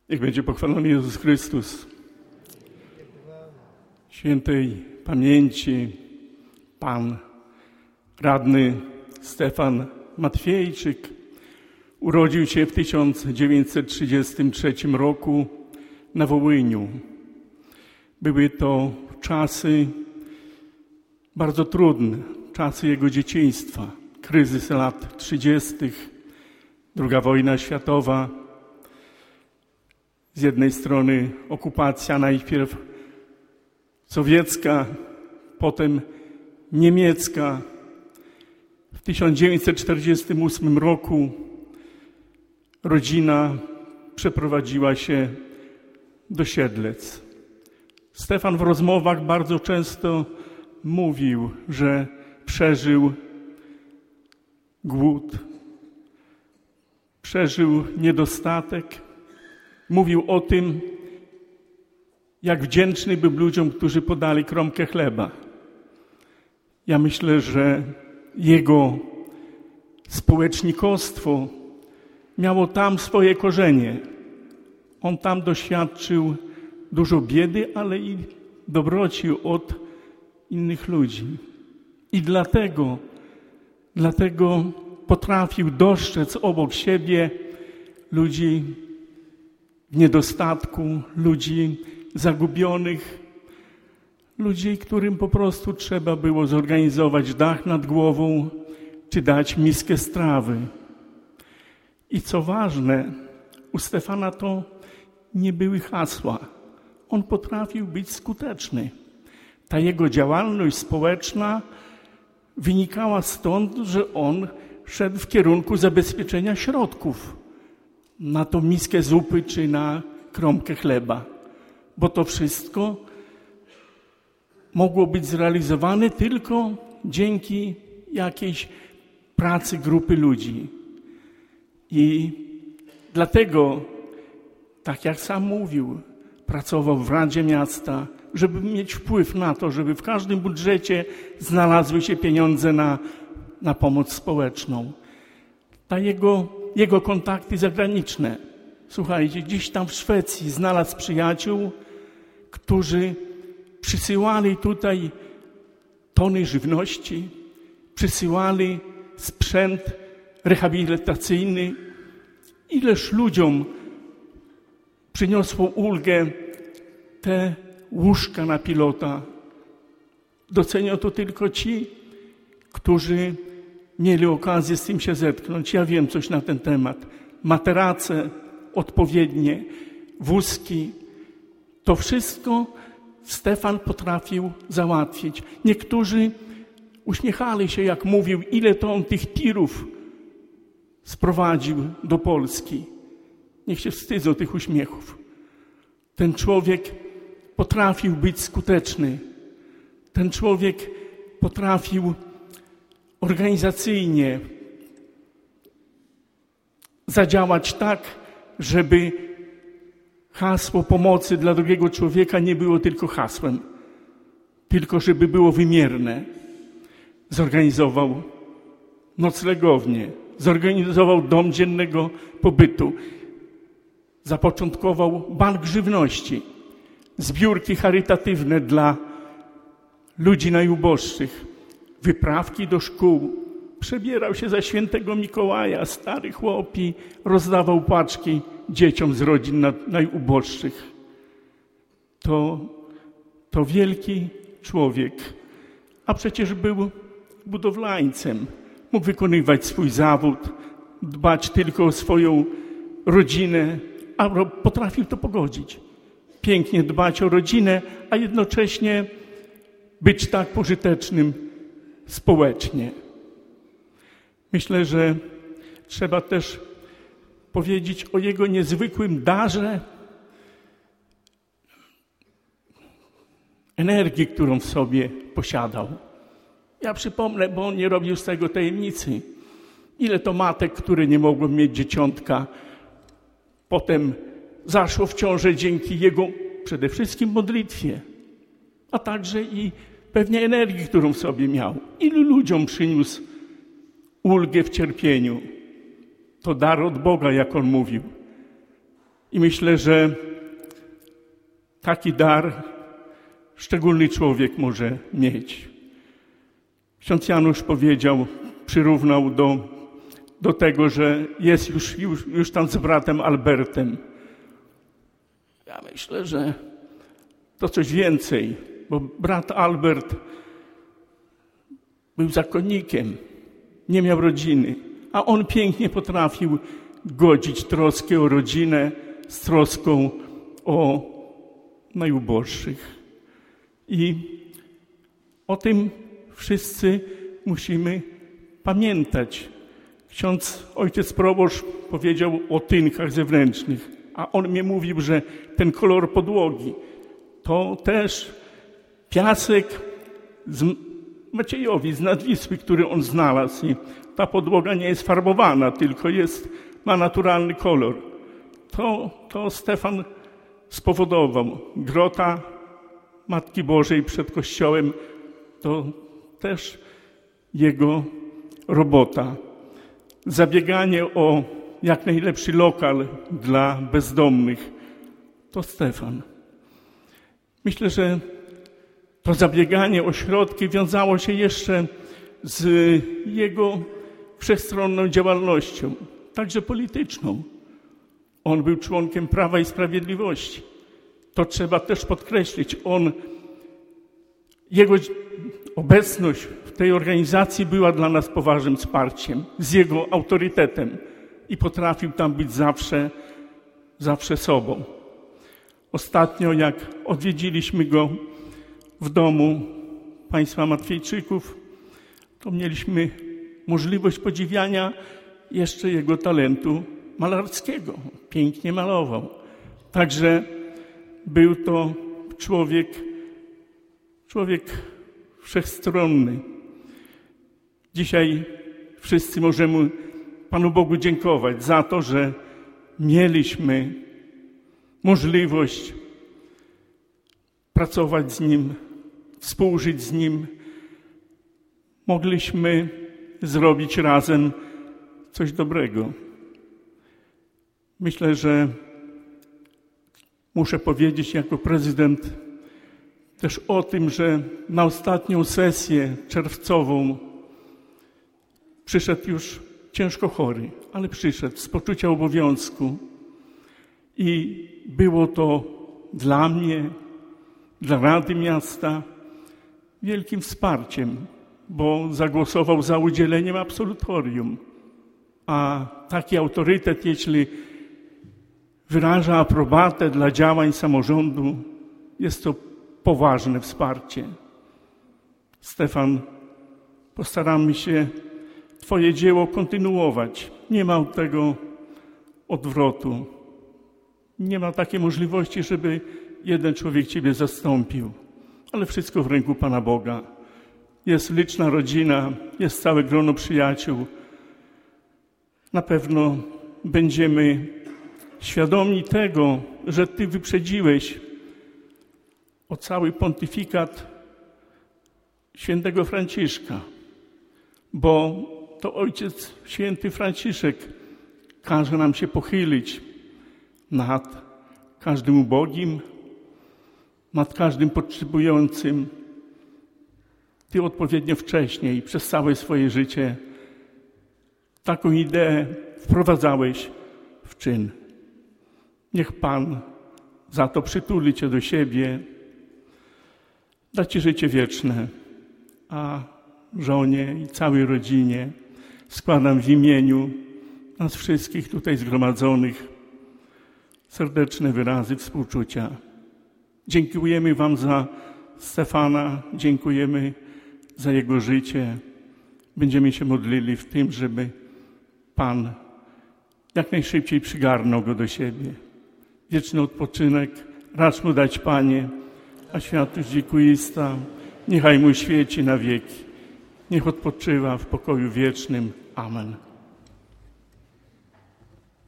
Niech będzie pochwalony Jezus Chrystus. Świętej pamięci pan radny Stefan Matwiejczyk urodził się w 1933 roku na Wołyniu. Były to czasy bardzo trudne, czasy jego dzieciństwa, kryzys lat 30., II wojna światowa. Z jednej strony okupacja najpierw sowiecka, potem niemiecka. W 1948 roku rodzina przeprowadziła się do Siedlec. Stefan w rozmowach bardzo często mówił, że przeżył głód, przeżył niedostatek. Mówił o tym, jak wdzięczny był ludziom, którzy podali kromkę chleba. Ja myślę, że jego społecznikostwo miało tam swoje korzenie. On tam doświadczył dużo biedy, ale i dobroci od innych ludzi. I dlatego potrafił dostrzec obok siebie ludzi w niedostatku, ludzi zagubionych, ludzi, którym po prostu trzeba było zorganizować dach nad głową czy dać miskę strawy. I co ważne, u Stefana to nie były hasła. On potrafił być skuteczny. Ta jego działalność społeczna wynikała stąd, że on szedł w kierunku zabezpieczenia środków na tą miskę zupy czy na kromkę chleba. Bo to wszystko mogło być zrealizowane tylko dzięki jakiejś pracy grupy ludzi. I dlatego, tak jak sam mówił, pracował w Radzie Miasta, żeby mieć wpływ na to, żeby w każdym budżecie znalazły się pieniądze na pomoc społeczną. Jego kontakty zagraniczne. Słuchajcie, gdzieś tam w Szwecji znalazł przyjaciół, którzy przysyłali tutaj tony żywności, przysyłali sprzęt rehabilitacyjny. Ileż ludziom przyniosło ulgę te łóżka na pilota. Docenią to tylko ci, którzy mieli okazję z tym się zetknąć. Ja wiem coś na ten temat. Materace odpowiednie, wózki. To wszystko Stefan potrafił załatwić. Niektórzy uśmiechali się, jak mówił, ile to on tych tirów sprowadził do Polski. Niech się wstydzą tych uśmiechów. Ten człowiek potrafił być skuteczny. Ten człowiek potrafił organizacyjnie zadziałać tak, żeby hasło pomocy dla drugiego człowieka nie było tylko hasłem, tylko żeby było wymierne. Zorganizował noclegownię, zorganizował dom dziennego pobytu, zapoczątkował bank żywności, zbiórki charytatywne dla ludzi najuboższych, wyprawki do szkół. Przebierał się za świętego Mikołaja, stary chłop i rozdawał paczki dzieciom z rodzin najuboższych. To wielki człowiek, a przecież był budowlańcem. Mógł wykonywać swój zawód, dbać tylko o swoją rodzinę, a potrafił to pogodzić. Pięknie dbać o rodzinę, a jednocześnie być tak pożytecznym społecznie. Myślę, że trzeba też powiedzieć o jego niezwykłym darze energii, którą w sobie posiadał. Ja przypomnę, bo on nie robił z tego tajemnicy. Ile to matek, które nie mogły mieć dzieciątka, potem zaszło w ciążę dzięki jego przede wszystkim modlitwie, a także i pewnie energii, którą w sobie miał. Ilu ludziom przyniósł ulgę w cierpieniu. To dar od Boga, jak on mówił. I myślę, że taki dar szczególny człowiek może mieć. Ksiądz Janusz powiedział, przyrównał do tego, że jest już tam z bratem Albertem. Ja myślę, że to coś więcej, bo brat Albert był zakonnikiem, nie miał rodziny, a on pięknie potrafił godzić troskę o rodzinę z troską o najuboższych. I o tym wszyscy musimy pamiętać. Ojciec proboszcz powiedział o tynkach zewnętrznych, a on mi mówił, że ten kolor podłogi to też piasek z Maciejowi, z Nadwisły, który on znalazł. I ta podłoga nie jest farbowana, tylko ma naturalny kolor. To Stefan spowodował. Grota Matki Bożej przed kościołem to też jego robota. Zabieganie o jak najlepszy lokal dla bezdomnych to Stefan. Myślę, że to zabieganie o środki wiązało się jeszcze z jego wszechstronną działalnością, także polityczną. On był członkiem Prawa i Sprawiedliwości. To trzeba też podkreślić. Jego obecność w tej organizacji była dla nas poważnym wsparciem, z jego autorytetem i potrafił tam być zawsze sobą. Ostatnio, jak odwiedziliśmy go w domu państwa Matwiejczyków, to mieliśmy możliwość podziwiania jeszcze jego talentu malarskiego. Pięknie malował. Także był to człowiek wszechstronny. Dzisiaj wszyscy możemy Panu Bogu dziękować za to, że mieliśmy możliwość pracować z Nim, współżyć z Nim. Mogliśmy zrobić razem coś dobrego. Myślę, że muszę powiedzieć jako prezydent też o tym, że na ostatnią sesję czerwcową przyszedł już ciężko chory, ale przyszedł z poczucia obowiązku i było to dla mnie, dla Rady Miasta wielkim wsparciem, bo zagłosował za udzieleniem absolutorium. A taki autorytet, jeśli wyraża aprobatę dla działań samorządu, jest to poważne wsparcie. Stefan, postaramy się Twoje dzieło kontynuować. Nie ma tego odwrotu. Nie ma takiej możliwości, żeby jeden człowiek Ciebie zastąpił. Ale wszystko w ręku Pana Boga. Jest liczna rodzina, jest całe grono przyjaciół. Na pewno będziemy świadomi tego, że Ty wyprzedziłeś o cały pontyfikat świętego Franciszka, bo to Ojciec Święty Franciszek każe nam się pochylić nad każdym ubogim, nad każdym potrzebującym. Ty odpowiednio wcześniej, przez całe swoje życie, taką ideę wprowadzałeś w czyn. Niech Pan za to przytuli Cię do siebie, da Ci życie wieczne, a żonie i całej rodzinie składam w imieniu nas wszystkich tutaj zgromadzonych serdeczne wyrazy współczucia. Dziękujemy Wam za Stefana, dziękujemy za jego życie. Będziemy się modlili w tym, żeby Pan jak najszybciej przygarnął go do siebie. Wieczny odpoczynek racz mu dać, Panie, a światłość wiekuista niechaj mu świeci na wieki. Niech odpoczywa w pokoju wiecznym. Amen.